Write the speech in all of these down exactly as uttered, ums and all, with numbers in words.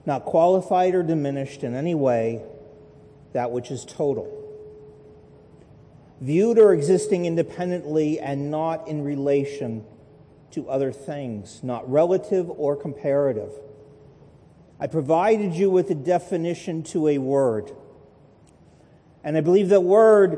not qualified or diminished in any way that which is total, viewed or existing independently and not in relation to other things, not relative or comparative. I provided you with a definition to a word, and I believe that word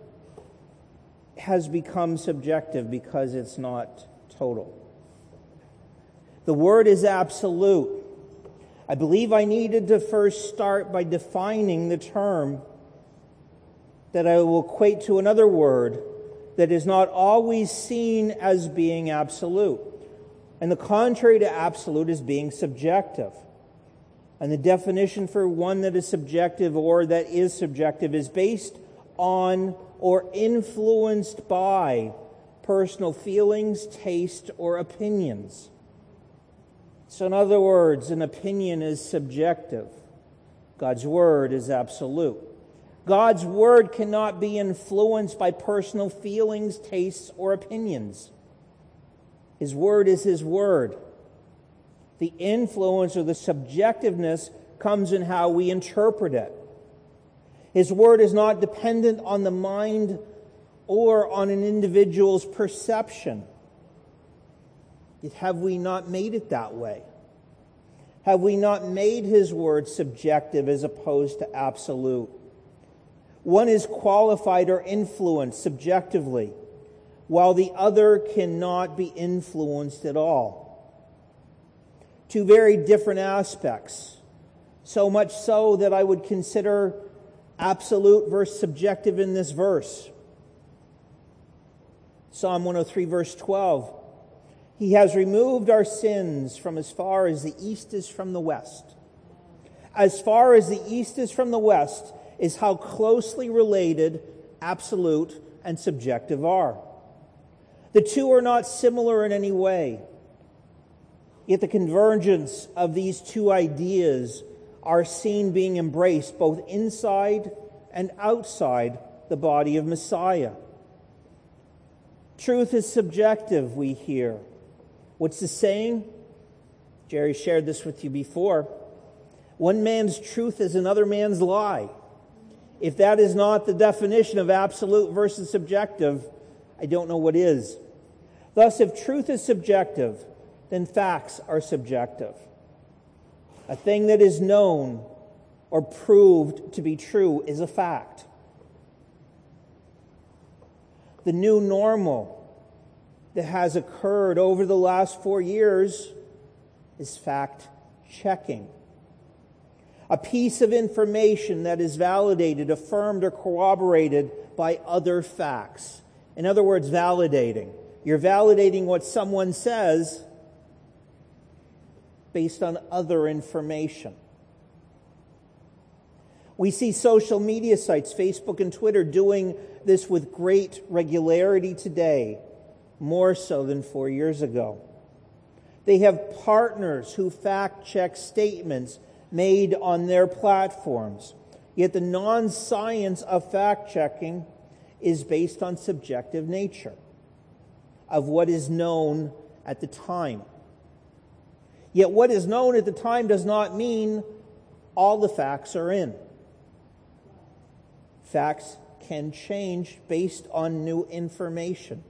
has become subjective because it's not total. The word is absolute. I believe I needed to first start by defining the term that I will equate to another word that is not always seen as being absolute. And the contrary to absolute is being subjective. And the definition for one that is subjective or that is subjective is based on or influenced by personal feelings, taste, or opinions. So in other words, an opinion is subjective. God's word is absolute. God's word cannot be influenced by personal feelings, tastes, or opinions. His word is His word. The influence or the subjectiveness comes in how we interpret it. His word is not dependent on the mind or on an individual's perception. Yet have we not made it that way? Have we not made His word subjective as opposed to absolute? One is qualified or influenced subjectively, while the other cannot be influenced at all. Two very different aspects, so much so that I would consider absolute versus subjective in this verse. Psalm one oh three, verse twelve. He has removed our sins from as far as the east is from the west. As far as the east is from the west is how closely related absolute and subjective are. The two are not similar in any way. Yet the convergence of these two ideas are seen being embraced both inside and outside the body of Messiah. Truth is subjective, we hear. What's the saying? Jerry shared this with you before. One man's truth is another man's lie. If that is not the definition of absolute versus subjective, I don't know what is. Thus, if truth is subjective, then facts are subjective. A thing that is known or proved to be true is a fact. The new normal that has occurred over the last four years is fact-checking. A piece of information that is validated, affirmed, or corroborated by other facts. In other words, validating. You're validating what someone says based on other information. We see social media sites, Facebook and Twitter, doing this with great regularity today, more so than four years ago. They have partners who fact-check statements made on their platforms. Yet the non-science of fact-checking is based on subjective nature of what is known at the time. Yet what is known at the time does not mean all the facts are in. Facts can change based on new information.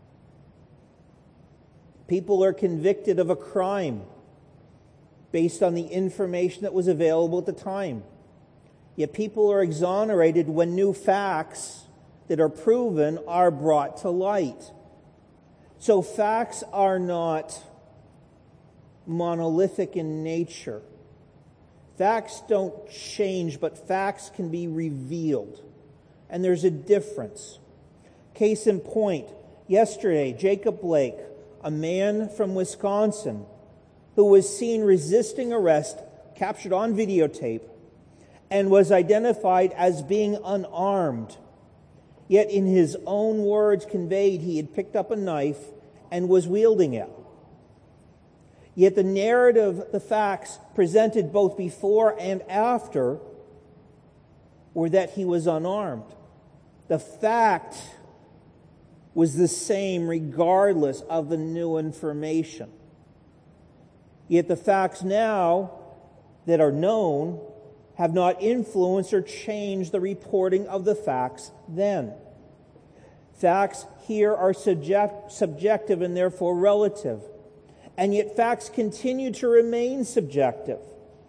People are convicted of a crime based on the information that was available at the time. Yet people are exonerated when new facts that are proven are brought to light. So facts are not monolithic in nature. Facts don't change, but facts can be revealed. And there's a difference. Case in point, yesterday, Jacob Blake, a man from Wisconsin, who was seen resisting arrest, captured on videotape, and was identified as being unarmed. Yet in his own words conveyed he had picked up a knife and was wielding it. Yet the narrative, the facts presented both before and after were that he was unarmed. The fact was the same regardless of the new information. Yet the facts now that are known have not influenced or changed the reporting of the facts then. Facts here are subject, subjective and therefore relative, and yet facts continue to remain subjective.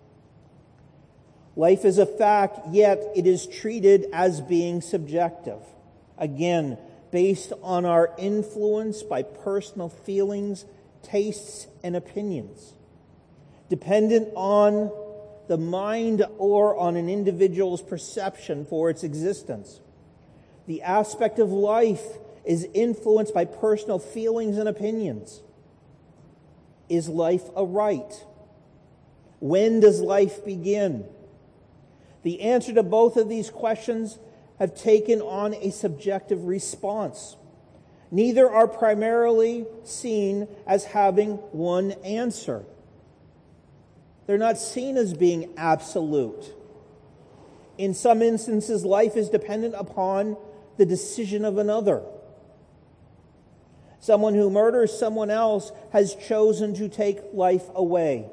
Life is a fact, yet it is treated as being subjective. Again, based on our influence by personal feelings, tastes, and opinions, dependent on the mind or on an individual's perception for its existence. The aspect of life is influenced by personal feelings and opinions. Is life a right? When does life begin? The answer to both of these questions have taken on a subjective response. Neither are primarily seen as having one answer. They're not seen as being absolute. In some instances, life is dependent upon the decision of another. Someone who murders someone else has chosen to take life away,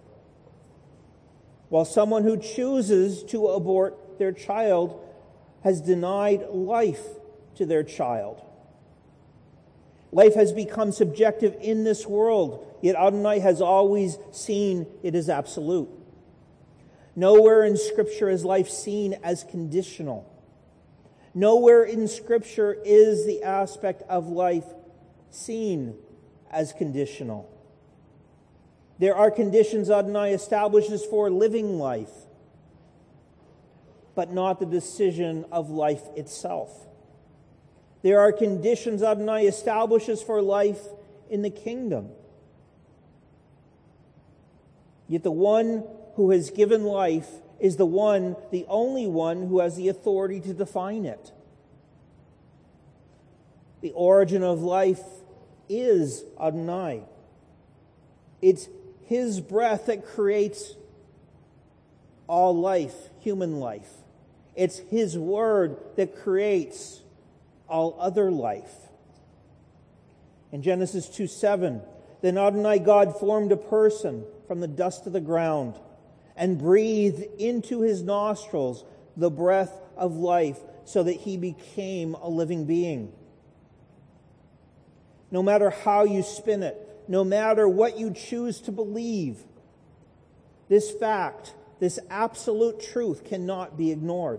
while someone who chooses to abort their child has denied life to their child. Life has become subjective in this world, yet Adonai has always seen it as absolute. Nowhere in Scripture is life seen as conditional. Nowhere in Scripture is the aspect of life seen as conditional. There are conditions Adonai establishes for living life, but not the decision of life itself. There are conditions Adonai establishes for life in the kingdom. Yet the one who has given life is the one, the only one who has the authority to define it. The origin of life is Adonai. It's His breath that creates all life, human life. It's His word that creates all other life. In Genesis two seven, then Adonai God formed a person from the dust of the ground and breathed into his nostrils the breath of life so that he became a living being. No matter how you spin it, no matter what you choose to believe, this fact, this absolute truth cannot be ignored.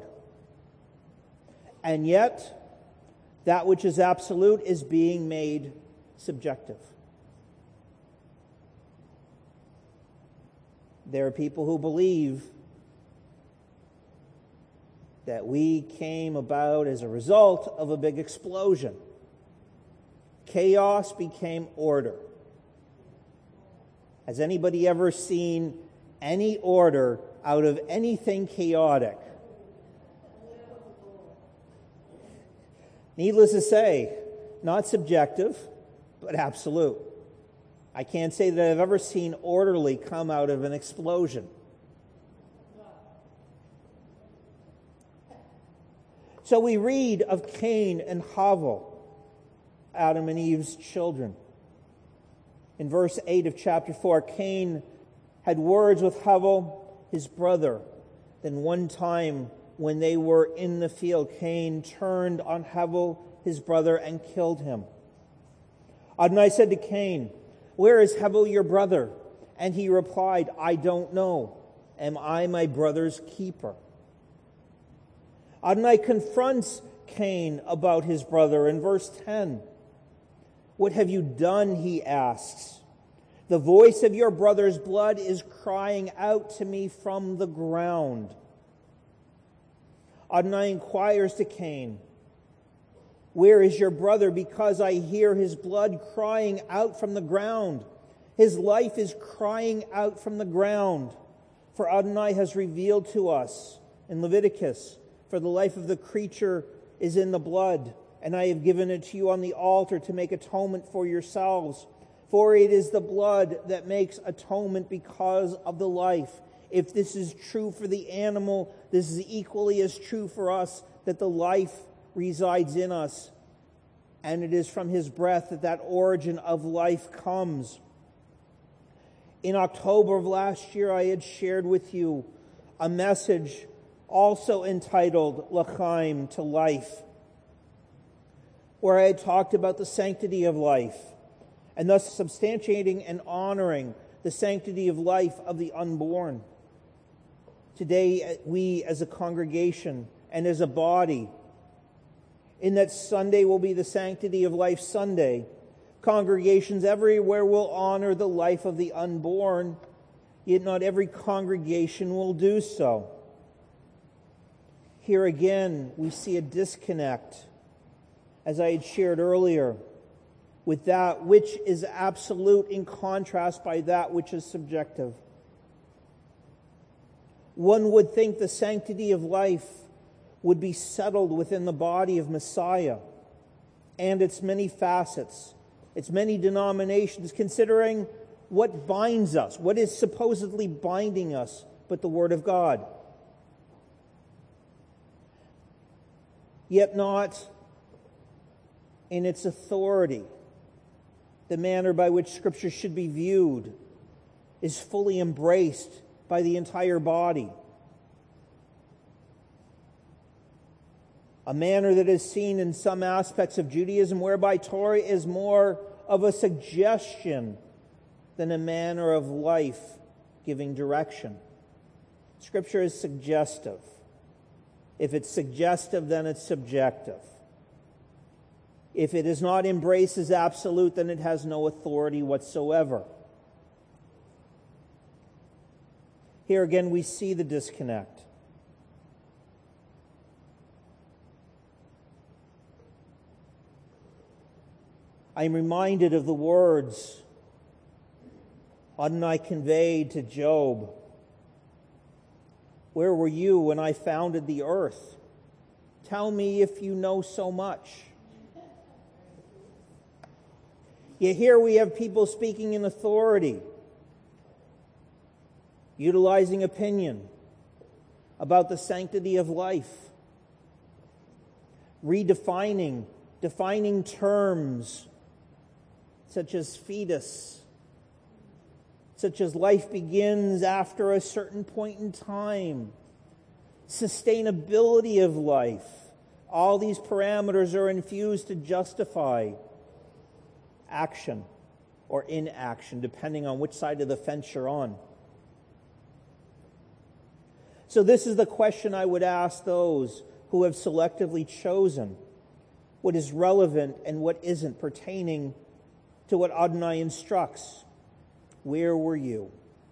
And yet, that which is absolute is being made subjective. There are people who believe that we came about as a result of a big explosion. Chaos became order. Has anybody ever seen any order out of anything chaotic? Needless to say, not subjective, but absolute. I can't say that I've ever seen orderly come out of an explosion. So we read of Cain and Havel, Adam and Eve's children. In verse eight of chapter four, Cain had words with Havel, his brother. Then one time when they were in the field, Cain turned on Havel, his brother, and killed him. Adonai said to Cain, "Where is Havel your brother?" And he replied, "I don't know. Am I my brother's keeper?" Adonai confronts Cain about his brother in verse ten. "What have you done?" he asks. "The voice of your brother's blood is crying out to me from the ground." Adonai inquires to Cain, "Where is your brother? Because I hear his blood crying out from the ground." His life is crying out from the ground. For Adonai has revealed to us in Leviticus, "For the life of the creature is in the blood, and I have given it to you on the altar to make atonement for yourselves. For it is the blood that makes atonement because of the life." If this is true for the animal, this is equally as true for us, that the life resides in us. And it is from his breath that that origin of life comes. In October of last year, I had shared with you a message also entitled L'chaim, to life, where I had talked about the sanctity of life, and thus substantiating and honoring the sanctity of life of the unborn. Today, we as a congregation and as a body, in that Sunday will be the Sanctity of Life Sunday, congregations everywhere will honor the life of the unborn, yet not every congregation will do so. Here again, we see a disconnect, as I had shared earlier, with that which is absolute in contrast by that which is subjective. One would think the sanctity of life would be settled within the body of Messiah and its many facets, its many denominations, considering what binds us, what is supposedly binding us, but the Word of God. Yet not in its authority. The manner by which Scripture should be viewed is fully embraced by the entire body. A manner that is seen in some aspects of Judaism, whereby Torah is more of a suggestion than a manner of life giving direction. Scripture is suggestive. If it's suggestive, then it's subjective. If it is not embraced as absolute, then it has no authority whatsoever. Here again, we see the disconnect. I'm reminded of the words Adonai conveyed to Job. Where were you when I founded the earth? Tell me if you know so much. Yet here we have people speaking in authority, utilizing opinion about the sanctity of life, redefining, defining terms such as fetus, such as life begins after a certain point in time, sustainability of life. All these parameters are infused to justify action or inaction, depending on which side of the fence you're on. So this is the question I would ask those who have selectively chosen what is relevant and what isn't pertaining to what Adonai instructs. Where were you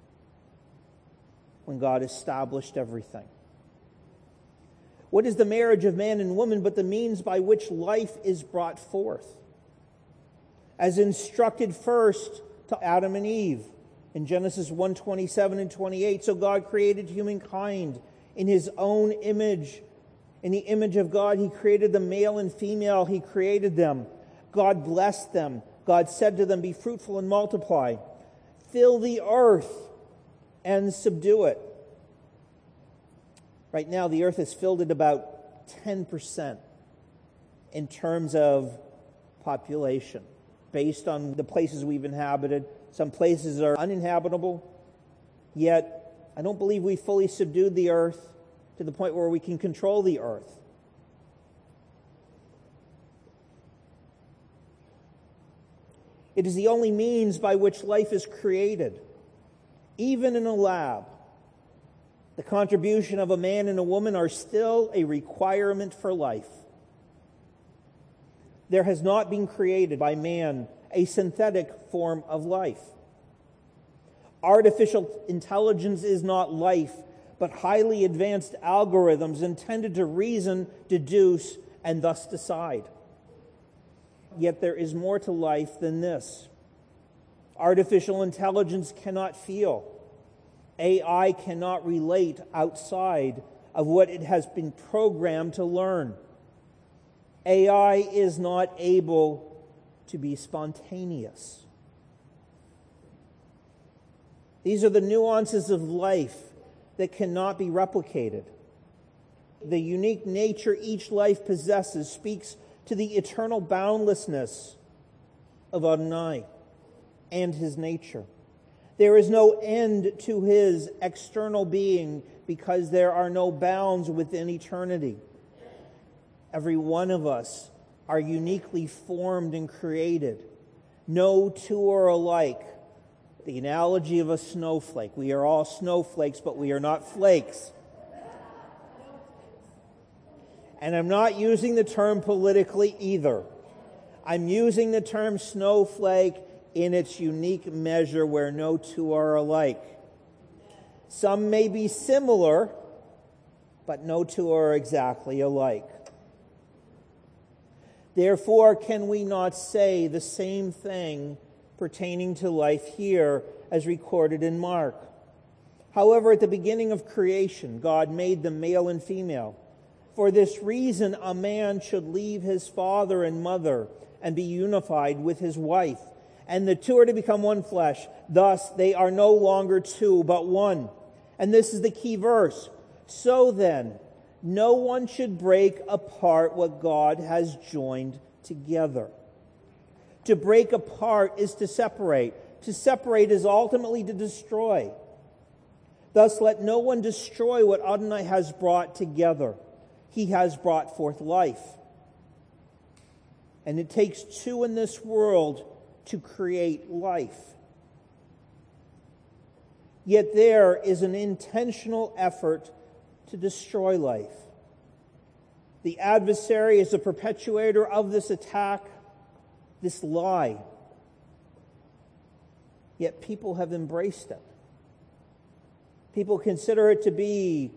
when God established everything? What is the marriage of man and woman but the means by which life is brought forth? As instructed first to Adam and Eve in Genesis one twenty-seven and twenty-eight. So God created humankind in His own image. In the image of God, He created them, male and female. He created them. God blessed them. God said to them, be fruitful and multiply. Fill the earth and subdue it. Right now, the earth is filled at about ten percent in terms of population, based on the places we've inhabited. Some places are uninhabitable, yet I don't believe we fully subdued the earth to the point where we can control the earth. It is the only means by which life is created. Even in a lab, the contribution of a man and a woman are still a requirement for life. There has not been created by man a synthetic form of life. Artificial intelligence is not life, but highly advanced algorithms intended to reason, deduce, and thus decide. Yet there is more to life than this. Artificial intelligence cannot feel. A I cannot relate outside of what it has been programmed to learn. A I is not able to be spontaneous. These are the nuances of life that cannot be replicated. The unique nature each life possesses speaks to the eternal boundlessness of Adonai and His nature. There is no end to his external being because there are no bounds within eternity. Every one of us are uniquely formed and created. No two are alike. The analogy of a snowflake. We are all snowflakes, but we are not flakes. And I'm not using the term politically either. I'm using the term snowflake in its unique measure where no two are alike. Some may be similar, but no two are exactly alike. Therefore, can we not say the same thing pertaining to life here as recorded in Mark? However, at the beginning of creation, God made them male and female. For this reason, a man should leave his father and mother and be unified with his wife, and the two are to become one flesh. Thus, they are no longer two, but one. And this is the key verse. So then, no one should break apart what God has joined together. To break apart is to separate. To separate is ultimately to destroy. Thus, let no one destroy what Adonai has brought together. He has brought forth life. And it takes two in this world to create life. Yet there is an intentional effort to destroy life. The adversary is the perpetuator of this attack, this lie. Yet people have embraced it. People consider it to be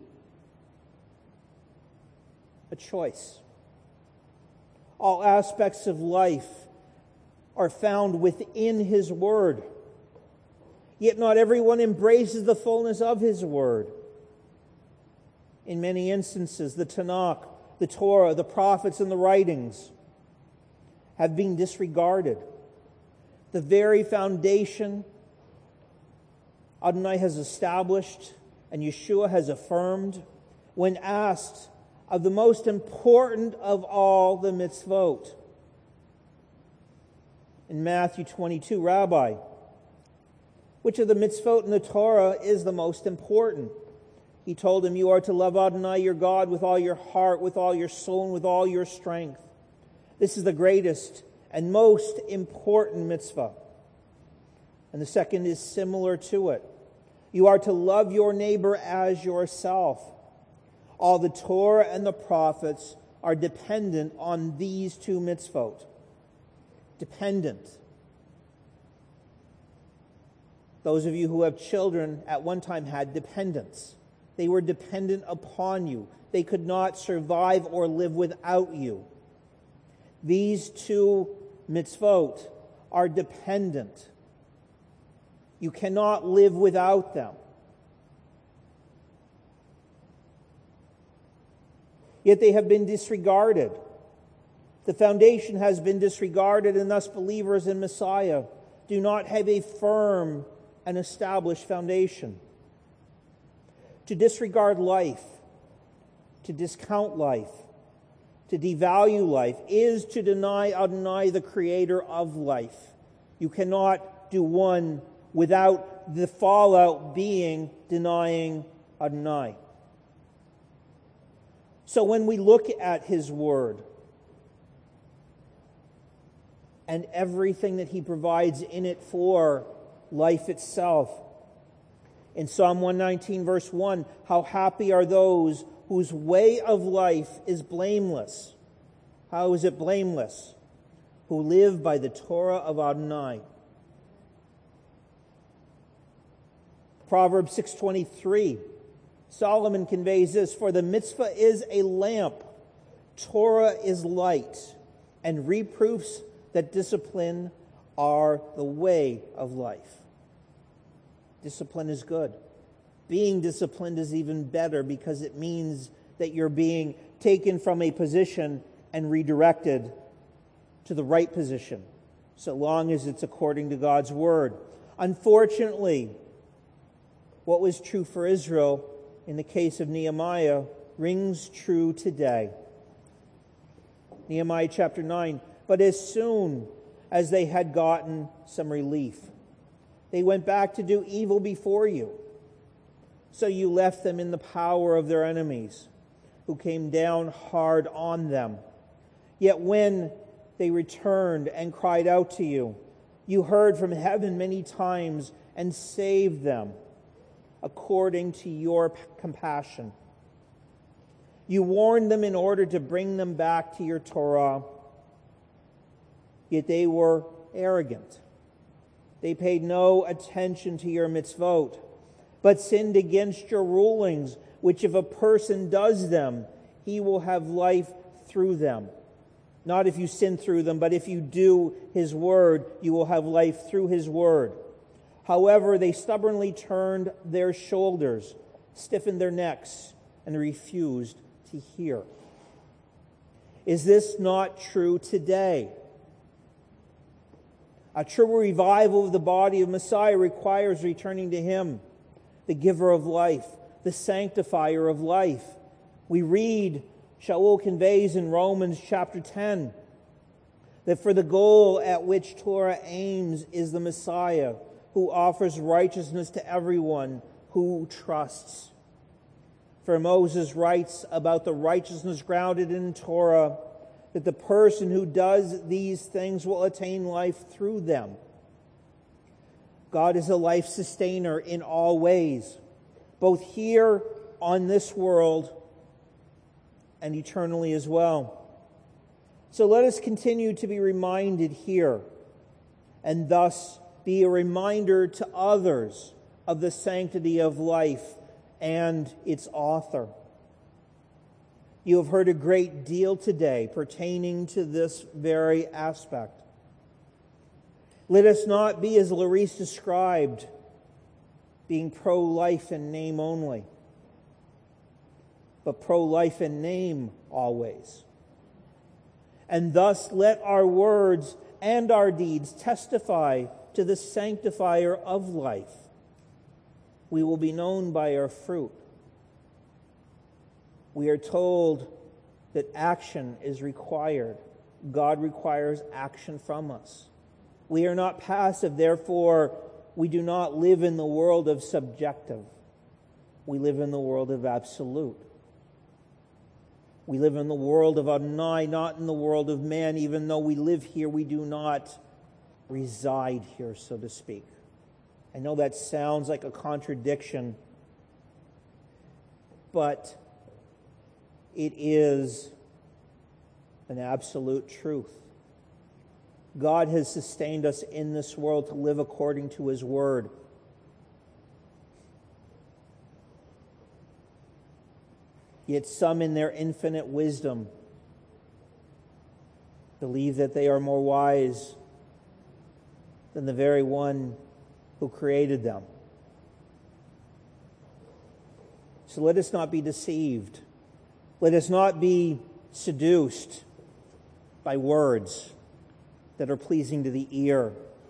a choice. All aspects of life are found within His Word. Yet not everyone embraces the fullness of His Word. In many instances, the Tanakh, the Torah, the prophets, and the writings have been disregarded. The very foundation Adonai has established and Yeshua has affirmed when asked of the most important of all the mitzvot. In Matthew twenty-two, Rabbi, which of the mitzvot in the Torah is the most important? He told him, you are to love Adonai your God with all your heart, with all your soul, and with all your strength. This is the greatest and most important mitzvah. And the second is similar to it. You are to love your neighbor as yourself. All the Torah and the prophets are dependent on these two mitzvot. Dependent. Those of you who have children at one time had dependents. They were dependent upon you. They could not survive or live without you. These two mitzvot are dependent. You cannot live without them. Yet they have been disregarded. The foundation has been disregarded, and thus believers in Messiah do not have a firm and established foundation. To disregard life, to discount life, to devalue life, is to deny Adonai, the creator of life. You cannot do one without the fallout being denying Adonai. So when we look at His Word and everything that He provides in it for life itself, in Psalm one nineteen, verse one, how happy are those whose way of life is blameless. How is it blameless? Who live by the Torah of Adonai. Proverbs six twenty-three, Solomon conveys this, for the mitzvah is a lamp, Torah is light, and reproofs that discipline are the way of life. Discipline is good. Being disciplined is even better because it means that you're being taken from a position and redirected to the right position, so long as it's according to God's Word. Unfortunately, what was true for Israel in the case of Nehemiah rings true today. Nehemiah chapter nine, but as soon as they had gotten some relief, They went back to do evil before you. So you left them in the power of their enemies, who came down hard on them. Yet when they returned and cried out to you, you heard from heaven many times and saved them according to your compassion. You warned them in order to bring them back to your Torah. Yet they were arrogant. They paid no attention to your mitzvot, but sinned against your rulings, which if a person does them, he will have life through them. Not if you sin through them, but if you do his word, you will have life through his word. However, they stubbornly turned their shoulders, stiffened their necks, and refused to hear. Is this not true today? A true revival of the body of Messiah requires returning to him, the giver of life, the sanctifier of life. We read, Shaul conveys in Romans chapter ten, that for the goal at which Torah aims is the Messiah, who offers righteousness to everyone who trusts. For Moses writes about the righteousness grounded in Torah, that the person who does these things will attain life through them. God is a life sustainer in all ways, both here on this world and eternally as well. So let us continue to be reminded here, and thus be a reminder to others of the sanctity of life and its author. You have heard a great deal today pertaining to this very aspect. Let us not be, as Larice described, being pro-life in name only, but pro-life in name always. And thus let our words and our deeds testify to the sanctifier of life. We will be known by our fruit. We are told that action is required. God requires action from us. We are not passive, therefore we do not live in the world of subjective. We live in the world of absolute. We live in the world of Adonai, not in the world of man. Even though we live here, we do not reside here, so to speak. I know that sounds like a contradiction, but it is an absolute truth. God has sustained us in this world to live according to his word. Yet some in their infinite wisdom believe that they are more wise than the very one who created them. So let us not be deceived. Let us not be seduced by words that are pleasing to the ear.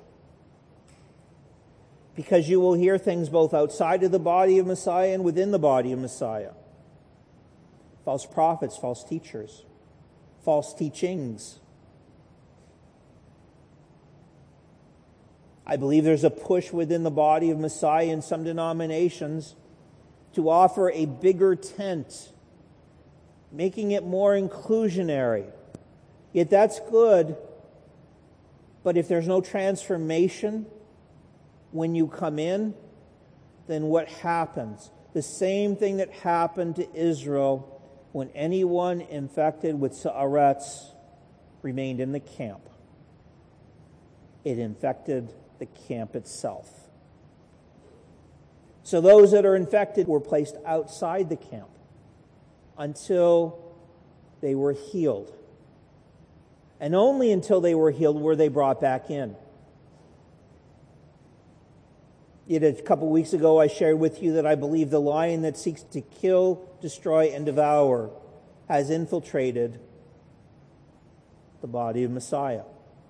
Because you will hear things both outside of the body of Messiah and within the body of Messiah. False prophets, false teachers, false teachings. I believe there's a push within the body of Messiah in some denominations to offer a bigger tent, making it more inclusionary. Yet that's good, but if there's no transformation when you come in, then what happens? The same thing that happened to Israel when anyone infected with Sa'aretz remained in the camp. It infected the camp itself. So those that are infected were placed outside the camp until they were healed. And only until they were healed were they brought back in. Yet a couple weeks ago I shared with you that I believe the lion that seeks to kill, destroy, and devour has infiltrated the body of Messiah.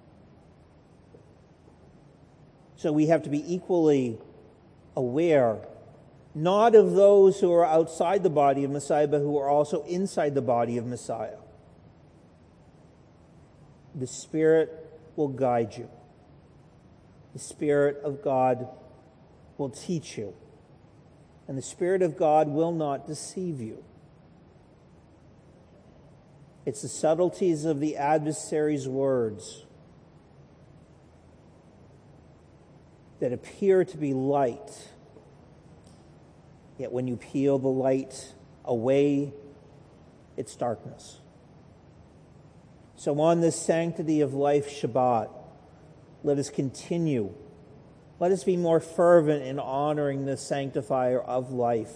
So we have to be equally aware, not of those who are outside the body of Messiah, but who are also inside the body of Messiah. The Spirit will guide you. The Spirit of God will teach you. And the Spirit of God will not deceive you. It's the subtleties of the adversary's words that appear to be light, yet when you peel the light away, it's darkness. So on this Sanctity of Life Shabbat, let us continue. Let us be more fervent in honoring the sanctifier of life.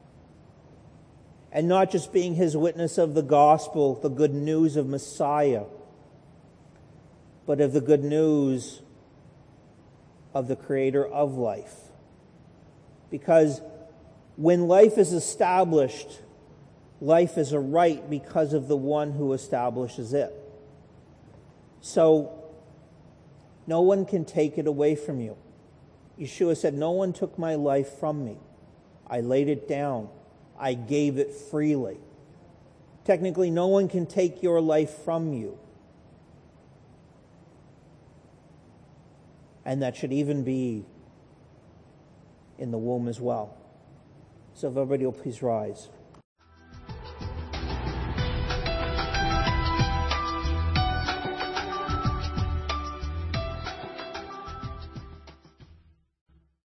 And not just being his witness of the gospel, the good news of Messiah, but of the good news of the creator of life. Because when life is established, life is a right because of the one who establishes it. So, no one can take it away from you. Yeshua said, no one took my life from me. I laid it down. I gave it freely. Technically, no one can take your life from you. And that should even be in the womb as well. So if everybody will please rise.